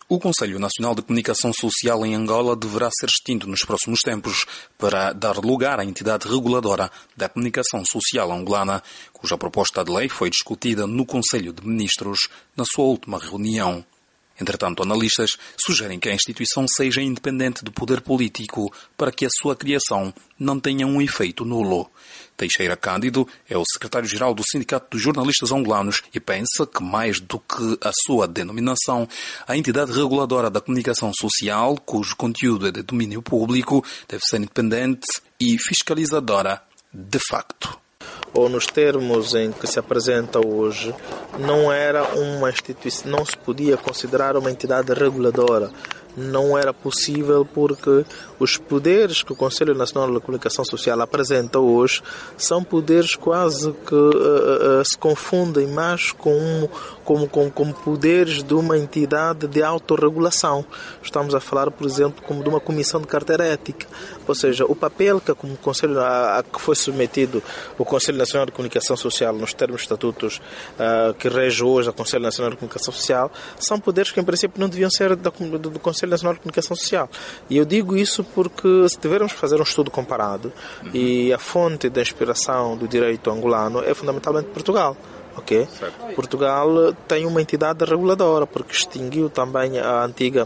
O Conselho Nacional de Comunicação Social em Angola deverá ser extinto nos próximos tempos para dar lugar à entidade reguladora da comunicação social angolana, cuja proposta de lei foi discutida no Conselho de Ministros na sua última reunião. Entretanto, analistas sugerem que a instituição seja independente do poder político para que a sua criação não tenha um efeito nulo. Teixeira Cândido é o secretário-geral do Sindicato dos Jornalistas Angolanos e pensa que, mais do que a sua denominação, a entidade reguladora da comunicação social, cujo conteúdo é de domínio público, deve ser independente e fiscalizadora de facto. Ou nos termos em que se apresenta hoje, não era uma instituição, não se podia considerar uma entidade reguladora. Não era possível porque os poderes que o Conselho Nacional de Comunicação Social apresenta hoje são poderes quase que se confundem mais com poderes de uma entidade de autorregulação. Estamos a falar, por exemplo, como de uma comissão de carteira ética. Ou seja, o papel que como Conselho, a que foi submetido o Conselho Nacional de Comunicação Social nos termos de estatutos que rege hoje o Conselho Nacional de Comunicação Social são poderes que, em princípio, não deviam ser do Conselho Nacional de Comunicação Social. E eu digo isso porque, se tivermos que fazer um estudo comparado, e a fonte da inspiração do direito angolano é fundamentalmente Portugal. Okay? Portugal tem uma entidade reguladora, porque extinguiu também a antiga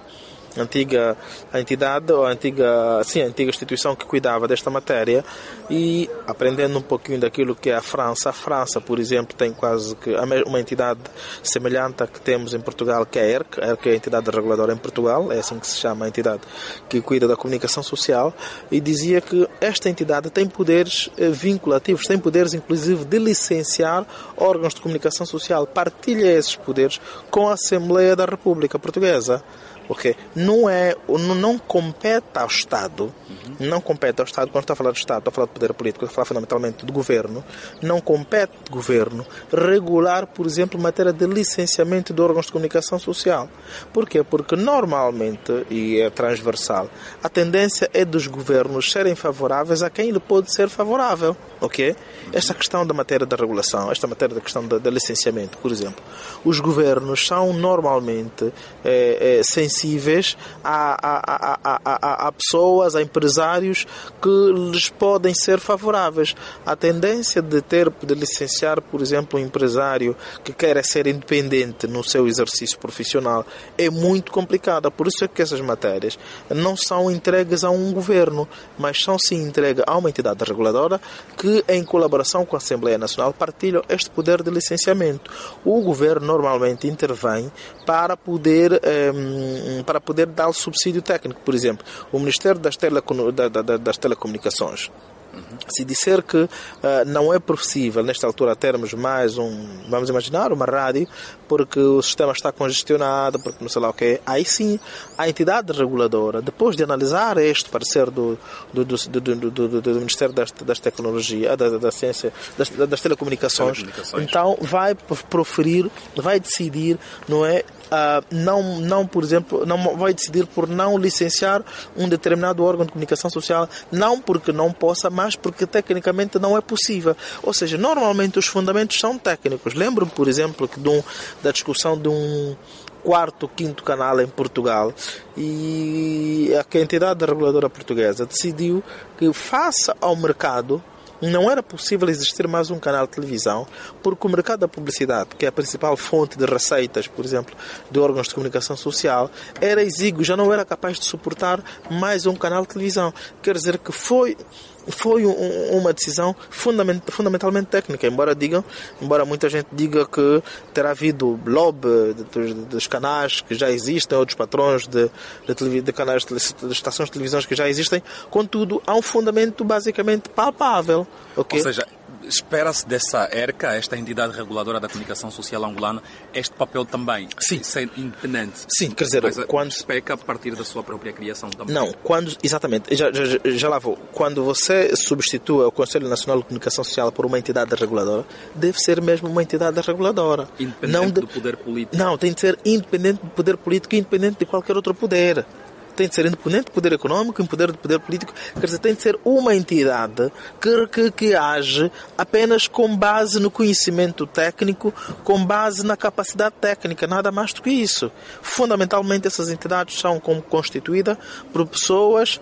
entidade, ou a antiga instituição que cuidava desta matéria, e aprendendo um pouquinho daquilo que é a França, por exemplo, tem quase que uma entidade semelhante à que temos em Portugal, que é a ERC. A ERC é a entidade reguladora em Portugal, é assim que se chama a entidade que cuida da comunicação social, e dizia que esta entidade tem poderes vinculativos, tem poderes inclusive de licenciar órgãos de comunicação social, partilha esses poderes com a Assembleia da República Portuguesa. Okay. Não compete ao Estado, quando está a falar de Estado, está a falar de poder político, está a falar fundamentalmente do governo, não compete ao governo regular, por exemplo, matéria de licenciamento de órgãos de comunicação social. Porquê? Porque normalmente, e é transversal, a tendência é dos governos serem favoráveis a quem lhe pode ser favorável. Okay? Esta questão da matéria da regulação, esta matéria da questão da licenciamento, por exemplo, os governos são normalmente sensíveis a pessoas, a empresários que lhes podem ser favoráveis. A tendência de licenciar, por exemplo, um empresário que queira ser independente no seu exercício profissional é muito complicada. Por isso é que essas matérias não são entregues a um governo, mas são sim entregues a uma entidade reguladora que, em colaboração com a Assembleia Nacional, partilham este poder de licenciamento. O governo normalmente intervém para poder dar o subsídio técnico. Por exemplo, o Ministério das Telecomunicações, se disser que não é possível, nesta altura, termos mais vamos imaginar, uma rádio, porque o sistema está congestionado, porque não sei lá o que, aí sim, a entidade reguladora, depois de analisar este parecer do Ministério das Tecnologias, da Ciência, das Telecomunicações, então vai decidir, não é? Por exemplo, não vai decidir por não licenciar um determinado órgão de comunicação social, não porque não possa, mas porque tecnicamente não é possível. Ou seja, normalmente os fundamentos são técnicos. Lembro, por exemplo, da discussão de um quarto, quinto canal em Portugal, e a entidade reguladora portuguesa decidiu que, face ao mercado, não era possível existir mais um canal de televisão, porque o mercado da publicidade, que é a principal fonte de receitas, por exemplo, de órgãos de comunicação social, era exíguo, já não era capaz de suportar mais um canal de televisão. Quer dizer que foi uma decisão fundamentalmente técnica, embora muita gente diga que terá havido lobby dos canais que já existem, ou dos patrões de canais de estações de televisão que já existem. Contudo, há um fundamento basicamente palpável. Okay? Ou seja, espera-se dessa ERCA, esta entidade reguladora da comunicação social angolana, este papel também, ser independente. Sim, quer dizer, quando se peca a partir da sua própria criação também. Não, exatamente, já lá vou. Quando você substitua o Conselho Nacional de Comunicação Social por uma entidade reguladora, deve ser mesmo uma entidade reguladora. Independente do poder político. Não, tem de ser independente do poder político e independente de qualquer outro poder. tem de ser independente do poder econômico, independente do poder político. Quer dizer, tem de ser uma entidade que age apenas com base no conhecimento técnico, com base na capacidade técnica, nada mais do que isso. Fundamentalmente, essas entidades são constituídas por pessoas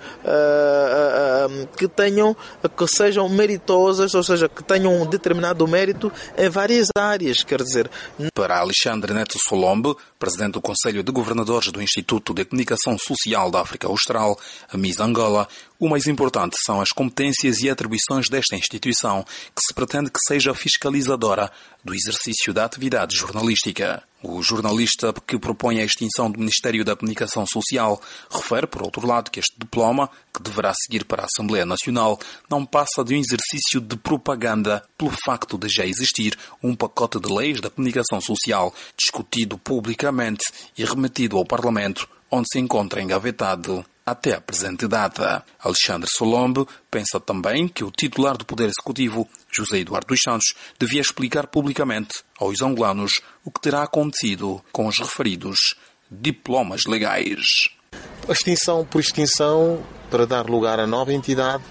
que sejam meritosas, ou seja, que tenham um determinado mérito em várias áreas, quer dizer. Para Alexandre Neto Solombe, presidente do Conselho de Governadores do Instituto de Comunicação Social da África Austral, a MIS Angola, o mais importante são as competências e atribuições desta instituição, que se pretende que seja fiscalizadora do exercício da atividade jornalística. O jornalista que propõe a extinção do Ministério da Comunicação Social refere, por outro lado, que este diploma, que deverá seguir para a Assembleia Nacional, não passa de um exercício de propaganda pelo facto de já existir um pacote de leis da comunicação social discutido publicamente e remetido ao Parlamento, onde se encontra engavetado até a presente data. Alexandre Solombe pensa também que o titular do Poder Executivo, José Eduardo dos Santos, devia explicar publicamente aos angolanos o que terá acontecido com os referidos diplomas legais. A extinção por extinção, para dar lugar a nova entidade,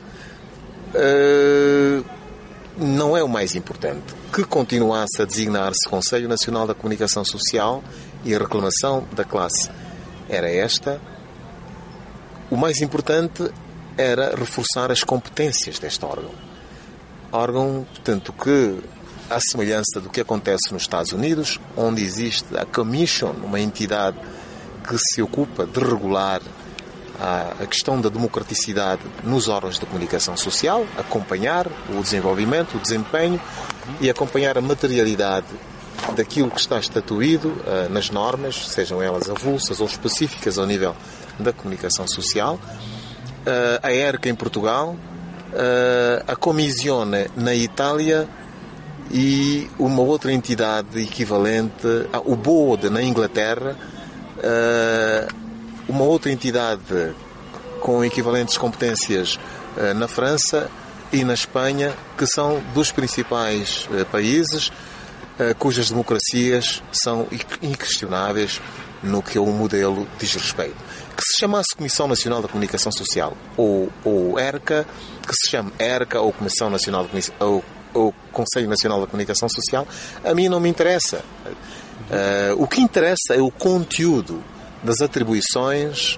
não é o mais importante. Que continuasse a designar-se Conselho Nacional da Comunicação Social e a reclamação da classe era esta. O mais importante era reforçar as competências deste órgão. Órgão, portanto, que, à semelhança do que acontece nos Estados Unidos, onde existe a Commission, uma entidade que se ocupa de regular a questão da democraticidade nos órgãos de comunicação social, acompanhar o desenvolvimento, o desempenho e acompanhar a materialidade daquilo que está estatuído nas normas, sejam elas avulsas ou específicas ao nível da comunicação social, a ERCA em Portugal, a Commissione na Itália e uma outra entidade equivalente, o BOD na Inglaterra, uma outra entidade com equivalentes competências na França e na Espanha, que são dos principais países cujas democracias são inquestionáveis no que o modelo diz respeito. Que se chamasse Comissão Nacional da Comunicação Social ou ERCA, que se chame ERCA ou Comissão Nacional ou Conselho Nacional da Comunicação Social, a mim não me interessa. O que interessa é o conteúdo das atribuições,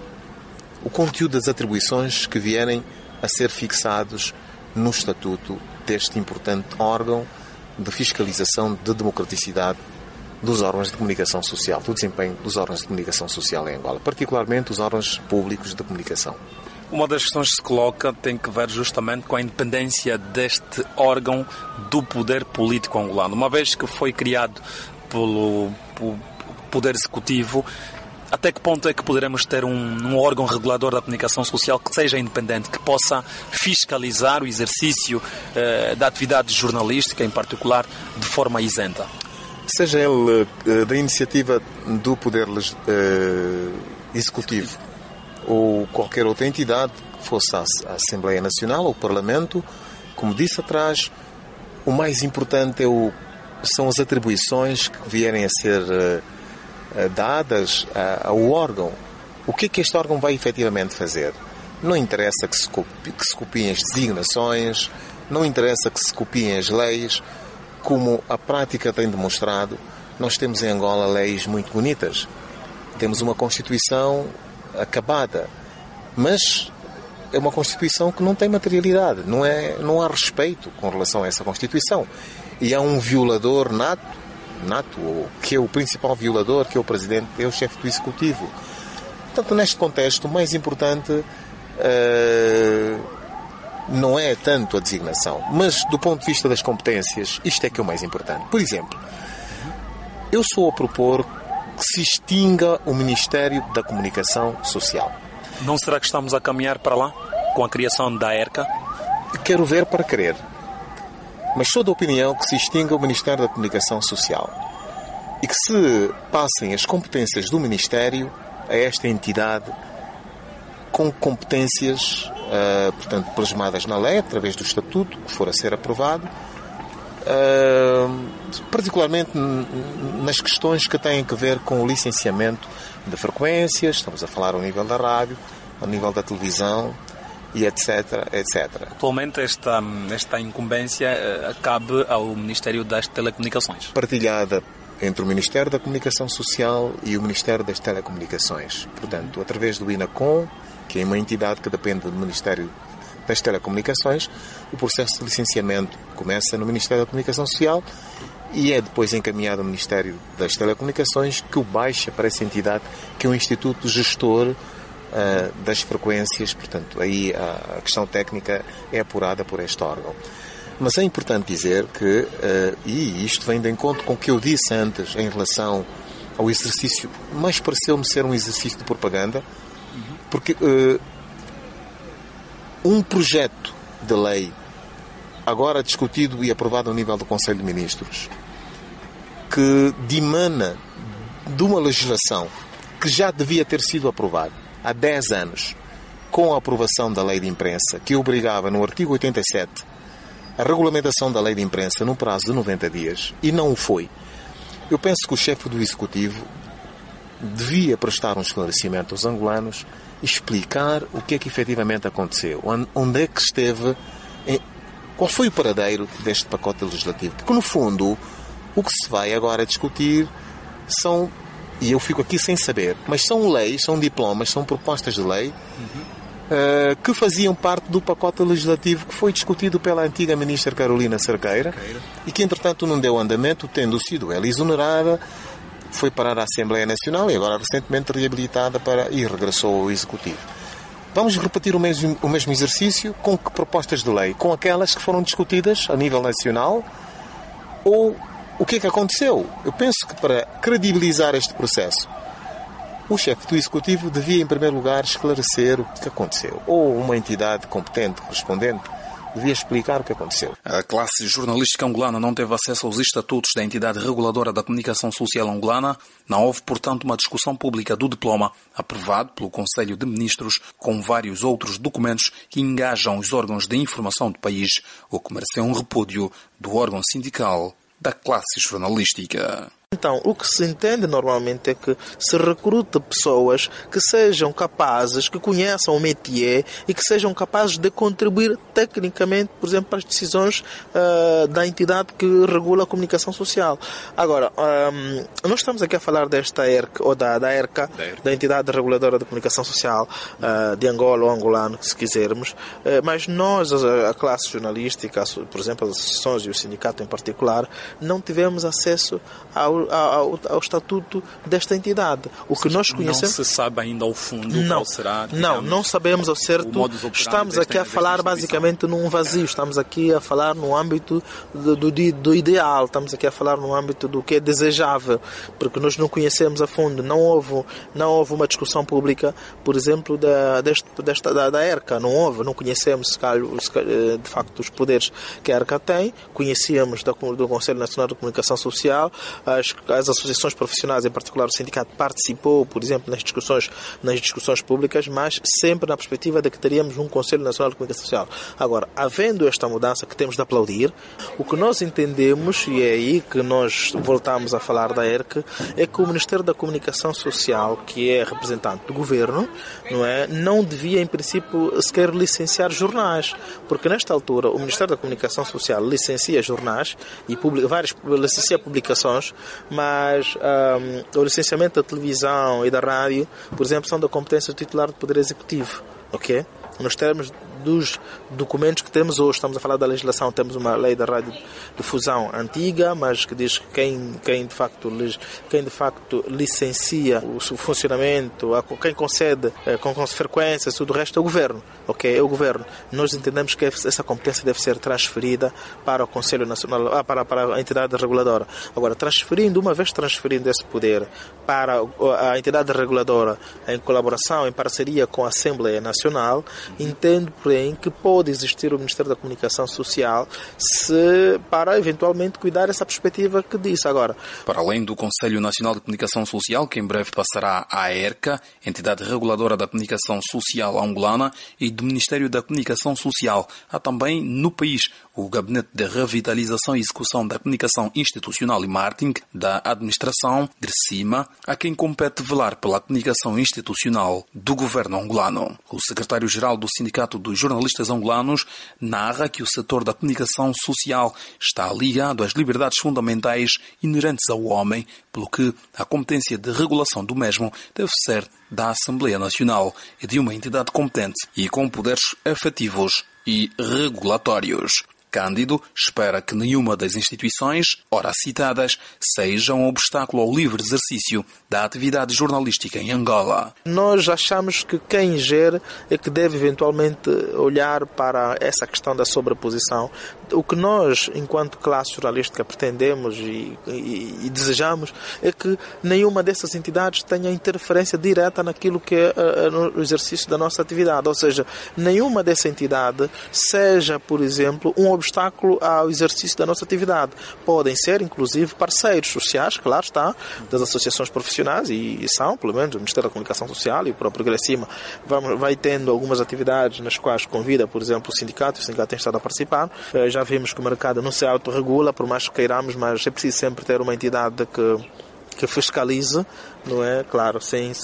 que vierem a ser fixados no estatuto deste importante órgão de fiscalização de democraticidade dos órgãos de comunicação social, do desempenho dos órgãos de comunicação social em Angola, particularmente os órgãos públicos de comunicação. Uma das questões que se coloca tem que ver justamente com a independência deste órgão do poder político angolano. Uma vez que foi criado pelo Poder Executivo, até que ponto é que poderemos ter um órgão regulador da comunicação social que seja independente, que possa fiscalizar o exercício da atividade jornalística, em particular, de forma isenta? Seja ele da iniciativa do Poder Executivo ou qualquer outra entidade, fosse a Assembleia Nacional ou o Parlamento, como disse atrás, o mais importante são as atribuições que vierem a ser dadas ao órgão. O que é que este órgão vai efetivamente fazer? Não interessa que se copiem as designações, não interessa que se copiem as leis. Como a prática tem demonstrado, nós temos em Angola leis muito bonitas. Temos uma Constituição acabada, mas é uma Constituição que não tem materialidade, não há respeito com relação a essa Constituição. E há um violador nato, que é o principal violador, que é o Presidente, é o chefe do Executivo. Portanto, neste contexto, o mais importante não é tanto a designação, mas do ponto de vista das competências, isto é que é o mais importante. Por exemplo, eu sou a propor que se extinga o Ministério da Comunicação Social. Não será que estamos a caminhar para lá, com a criação da ERCA? Quero ver para crer. Mas sou da opinião que se extinga o Ministério da Comunicação Social e que se passem as competências do Ministério a esta entidade com competências, portanto, plasmadas na lei, através do Estatuto, que for a ser aprovado, particularmente nas questões que têm a ver com o licenciamento de frequências, estamos a falar ao nível da rádio, ao nível da televisão e etc, etc. Atualmente esta incumbência cabe ao Ministério das Telecomunicações. Partilhada entre o Ministério da Comunicação Social e o Ministério das Telecomunicações. Portanto, através do INACOM, que é uma entidade que depende do Ministério das Telecomunicações, o processo de licenciamento começa no Ministério da Comunicação Social e é depois encaminhado ao Ministério das Telecomunicações, que o baixa para essa entidade, que é um instituto gestor das frequências. Portanto, aí a questão técnica é apurada por este órgão. Mas é importante dizer que, e isto vem de encontro com o que eu disse antes em relação ao exercício, mas pareceu-me ser um exercício de propaganda, porque um projeto de lei agora discutido e aprovado ao nível do Conselho de Ministros, que dimana de uma legislação que já devia ter sido aprovada há 10 anos, com a aprovação da lei de imprensa, que obrigava no artigo 87 a regulamentação da lei de imprensa num prazo de 90 dias, e não o foi. Eu penso que o chefe do Executivo devia prestar um esclarecimento aos angolanos, explicar o que é que efetivamente aconteceu, onde é que esteve, qual foi o paradeiro deste pacote legislativo. Porque, no fundo, o que se vai agora discutir são, e eu fico aqui sem saber, mas são leis, são diplomas, são propostas de lei que faziam parte do pacote legislativo que foi discutido pela antiga ministra Carolina Cerqueira e que, entretanto, não deu andamento, tendo sido ela exonerada, foi parar à Assembleia Nacional e agora recentemente reabilitada e regressou ao Executivo. Vamos repetir o mesmo exercício com que propostas de lei? Com aquelas que foram discutidas a nível nacional? Ou o que é que aconteceu? Eu penso que para credibilizar este processo, o chefe do Executivo devia, em primeiro lugar, esclarecer o que aconteceu. Ou uma entidade competente, correspondente, devia explicar o que aconteceu. A classe jornalística angolana não teve acesso aos estatutos da entidade reguladora da comunicação social angolana. Não houve, portanto, uma discussão pública do diploma aprovado pelo Conselho de Ministros, com vários outros documentos que engajam os órgãos de informação do país, o que mereceu um repúdio do órgão sindical da classe jornalística. Então, o que se entende normalmente é que se recruta pessoas que sejam capazes, que conheçam o métier e que sejam capazes de contribuir tecnicamente, por exemplo, para as decisões da entidade que regula a comunicação social. Agora, nós estamos aqui a falar desta ERC, ou da ERCA, da entidade reguladora da comunicação social de Angola ou angolano, se quisermos, mas nós, a classe jornalística, por exemplo, as associações e o sindicato em particular, não tivemos acesso ao estatuto desta entidade. O que nós conhecemos... Não se sabe ainda ao fundo qual será... Não sabemos ao certo. Estamos aqui a falar basicamente num vazio. Estamos aqui a falar no âmbito do ideal. Estamos aqui a falar no âmbito do que é desejável, porque nós não conhecemos a fundo. Não houve uma discussão pública, por exemplo, da ERCA. Não conhecemos, de facto, os poderes que a ERCA tem. Conhecíamos do Conselho Nacional de Comunicação Social. As associações profissionais, em particular o sindicato, participou, por exemplo, nas discussões públicas, mas sempre na perspectiva de que teríamos um Conselho Nacional de Comunicação Social. Agora, havendo esta mudança que temos de aplaudir, o que nós entendemos, e é aí que nós voltamos a falar da ERC, é que o Ministério da Comunicação Social, que é representante do Governo, não devia, em princípio, sequer licenciar jornais, porque nesta altura o Ministério da Comunicação Social licencia jornais e licencia publicações, mas o licenciamento da televisão e da rádio, por exemplo, são da competência do titular do Poder Executivo, ok? Nos termos dos documentos que temos hoje, estamos a falar da legislação, temos uma lei da radiodifusão antiga, mas que diz que quem de facto licencia o funcionamento, quem concede com frequências, tudo o resto é o Governo, ok? É o Governo. Nós entendemos que essa competência deve ser transferida para o Conselho Nacional, para a entidade reguladora. Agora, uma vez transferindo esse poder para a entidade reguladora em colaboração, em parceria com a Assembleia Nacional, entendo por veem que pode existir o Ministério da Comunicação Social para eventualmente cuidar dessa perspectiva que disse agora. Para além do Conselho Nacional de Comunicação Social, que em breve passará à ERCA, entidade reguladora da comunicação social angolana, e do Ministério da Comunicação Social, há também no país o Gabinete de Revitalização e Execução da Comunicação Institucional e Marketing da Administração, GRCIMA, a quem compete velar pela comunicação institucional do governo angolano. O secretário-geral do Sindicato dos Jornalistas Angolanos narra que o setor da comunicação social está ligado às liberdades fundamentais inerentes ao homem, pelo que a competência de regulação do mesmo deve ser da Assembleia Nacional e de uma entidade competente e com poderes efetivos e regulatórios. Cândido espera que nenhuma das instituições, ora citadas, seja um obstáculo ao livre exercício da atividade jornalística em Angola. Nós achamos que quem gera é que deve eventualmente olhar para essa questão da sobreposição. O que nós, enquanto classe jornalística, pretendemos e desejamos é que nenhuma dessas entidades tenha interferência direta naquilo que é no exercício da nossa atividade. Ou seja, nenhuma dessa entidade seja, por exemplo, um obstáculo ao exercício da nossa atividade. Podem ser, inclusive, parceiros sociais, claro está, das associações profissionais, e são, pelo menos, o Ministério da Comunicação Social e o próprio GRCIMA vai tendo algumas atividades nas quais convida, por exemplo, o sindicato tem estado a participar. Já vimos que o mercado não se autorregula, por mais que queiramos, mas é preciso sempre ter uma entidade que fiscalize, não é? Claro, sem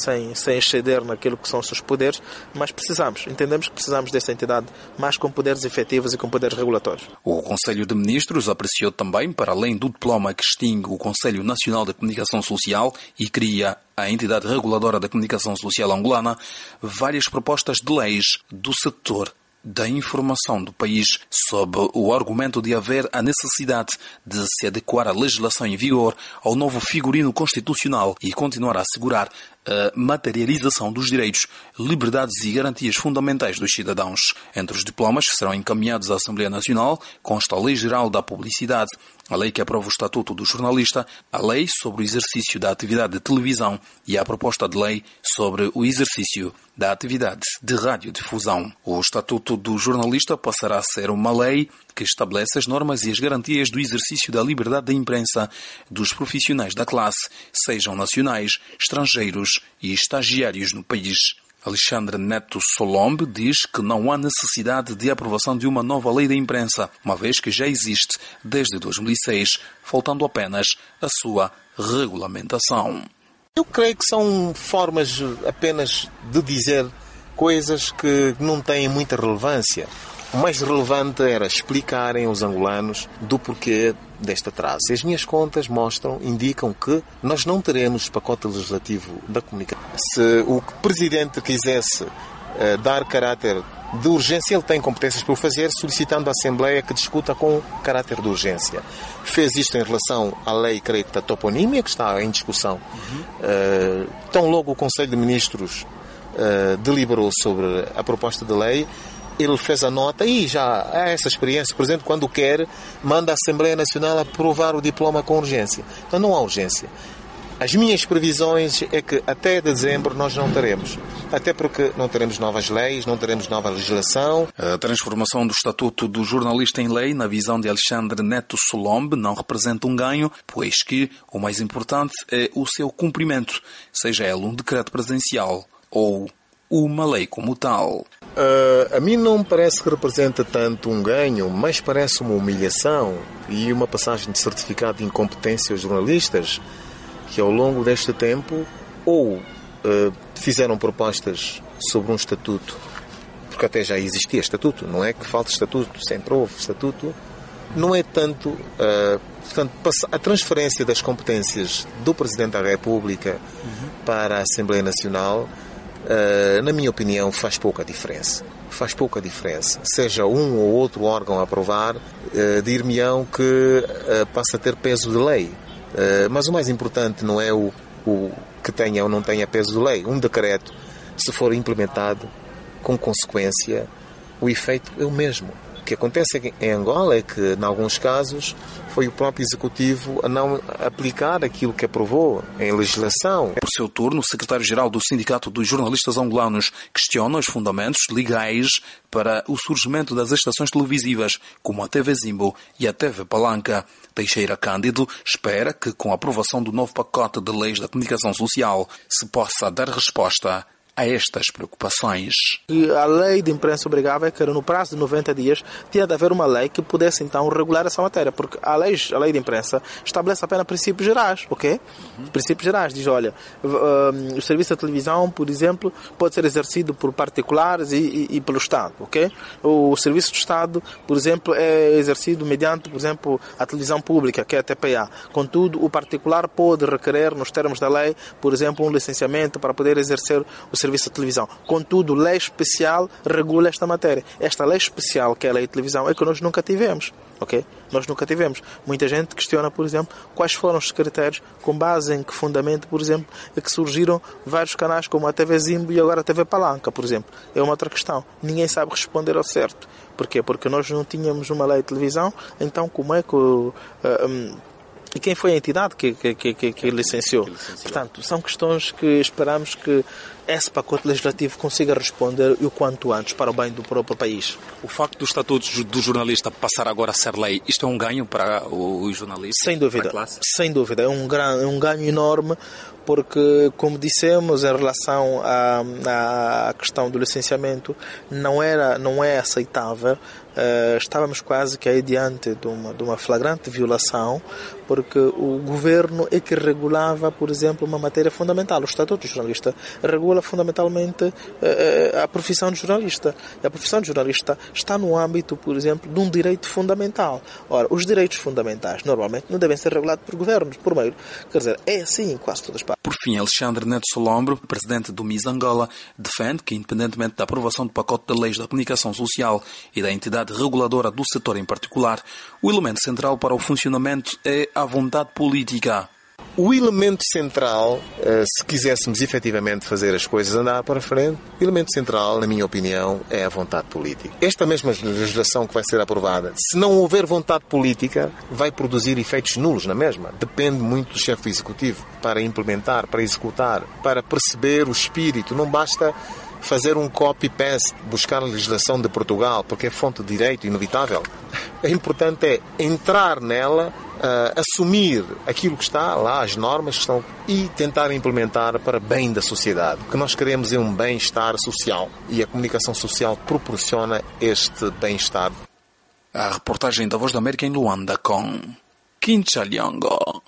exceder naquilo que são os seus poderes, mas entendemos que precisamos dessa entidade mais com poderes efetivos e com poderes regulatórios. O Conselho de Ministros apreciou também, para além do diploma que extingue o Conselho Nacional de Comunicação Social e cria a entidade reguladora da comunicação social angolana, várias propostas de leis do setor da informação do país, sob o argumento de haver a necessidade de se adequar a legislação em vigor ao novo figurino constitucional e continuar a assegurar a materialização dos direitos, liberdades e garantias fundamentais dos cidadãos. Entre os diplomas que serão encaminhados à Assembleia Nacional consta a Lei Geral da Publicidade, a lei que aprova o Estatuto do Jornalista, a lei sobre o exercício da atividade de televisão e a proposta de lei sobre o exercício da atividade de radiodifusão. O Estatuto do Jornalista passará a ser uma lei que estabelece as normas e as garantias do exercício da liberdade da imprensa dos profissionais da classe, sejam nacionais, estrangeiros e estagiários no país. Alexandre Neto Solombe diz que não há necessidade de aprovação de uma nova lei da imprensa, uma vez que já existe desde 2006, faltando apenas a sua regulamentação. Eu creio que são formas apenas de dizer coisas que não têm muita relevância. O mais relevante era explicarem aos angolanos do porquê deste atraso. As minhas contas indicam que nós não teremos pacote legislativo da comunicação. Se o Presidente quisesse dar caráter de urgência, ele tem competências para o fazer, solicitando à Assembleia que discuta com caráter de urgência. Fez isto em relação à lei, creio que da toponímia, que está em discussão. Tão logo o Conselho de Ministros deliberou sobre a proposta de lei, ele fez a nota e já há essa experiência. Por exemplo, quando quer, manda a Assembleia Nacional aprovar o diploma com urgência. Então não há urgência. As minhas previsões é que até dezembro nós não teremos. Até porque não teremos novas leis, não teremos nova legislação. A transformação do Estatuto do Jornalista em lei, na visão de Alexandre Neto Solombe, não representa um ganho, pois que o mais importante é o seu cumprimento, seja ele um decreto presidencial ou uma lei como tal. A mim não me parece que representa tanto um ganho, mas parece uma humilhação e uma passagem de certificado de incompetência aos jornalistas que ao longo deste tempo ou fizeram propostas sobre um estatuto, porque até já existia estatuto, não é que falta estatuto, sempre houve estatuto, não é tanto, portanto, a transferência das competências do Presidente da República para a Assembleia Nacional, na minha opinião, faz pouca diferença. Faz pouca diferença. Seja um ou outro órgão a aprovar, dir-me-ão que passa a ter peso de lei. Mas o mais importante não é o que tenha ou não tenha peso de lei. Um decreto, se for implementado com consequência, o efeito é o mesmo. O que acontece em Angola é que, em alguns casos, foi o próprio Executivo a não aplicar aquilo que aprovou em legislação. seu turno, o secretário-geral do Sindicato dos Jornalistas Angolanos questiona os fundamentos legais para o surgimento das estações televisivas, como a TV Zimbo e a TV Palanca. Teixeira Cândido espera que, com a aprovação do novo pacote de leis da comunicação social, se possa dar resposta a estas preocupações. E a lei de imprensa obrigava que no prazo de 90 dias tinha de haver uma lei que pudesse então regular essa matéria, porque a lei de imprensa estabelece apenas princípios gerais, ok? Princípios gerais, diz, olha, o serviço de televisão, por exemplo, pode ser exercido por particulares e pelo Estado, ok? O serviço do Estado, por exemplo, é exercido mediante, por exemplo, a televisão pública, que é a TPA. Contudo, o particular pode requerer, nos termos da lei, por exemplo, um licenciamento para poder exercer o serviço de televisão. Contudo, lei especial regula esta matéria. Esta lei especial, que é a lei de televisão, é que nós nunca tivemos. Ok? Nós nunca tivemos. Muita gente questiona, por exemplo, quais foram os critérios, com base em que fundamento, por exemplo, é que surgiram vários canais como a TV Zimbo e agora a TV Palanca, por exemplo. É uma outra questão. Ninguém sabe responder ao certo. Porquê? Porque nós não tínhamos uma lei de televisão, então como é que... E quem foi a entidade que licenciou? Portanto, são questões que esperamos que esse pacote legislativo consiga responder e o quanto antes para o bem do próprio país. O facto do Estatuto do Jornalista passar agora a ser lei, isto é um ganho para os jornalistas? Sem dúvida, sem dúvida. É um ganho enorme, porque, como dissemos, em relação à questão do licenciamento, não é aceitável. Estávamos quase que aí diante de uma flagrante violação, porque o governo é que regulava, por exemplo, uma matéria fundamental. O Estatuto do Jornalista regula fundamentalmente a profissão de jornalista. E a profissão de jornalista está no âmbito, por exemplo, de um direito fundamental. Ora, os direitos fundamentais normalmente não devem ser regulados por governos, por meio. Quer dizer, é assim em quase todas as partes. Por fim, Alexandre Neto Solombro, presidente do MIS Angola, defende que, independentemente da aprovação do pacote de leis da comunicação social e da entidade reguladora do setor em particular, o elemento central para o funcionamento é a vontade política. O elemento central, se quiséssemos efetivamente fazer as coisas andar para frente, o elemento central, na minha opinião, é a vontade política. Esta mesma legislação que vai ser aprovada, se não houver vontade política, vai produzir efeitos nulos na mesma. Depende muito do chefe executivo para implementar, para executar, para perceber o espírito. Não basta fazer um copy-paste, buscar a legislação de Portugal, porque é fonte de direito inevitável. O importante é entrar nela, assumir aquilo que está lá, as normas que estão, e tentar implementar para bem da sociedade. O que nós queremos é um bem-estar social, e a comunicação social proporciona este bem-estar. A reportagem da Voz da América em Luanda com Kincha Liongo.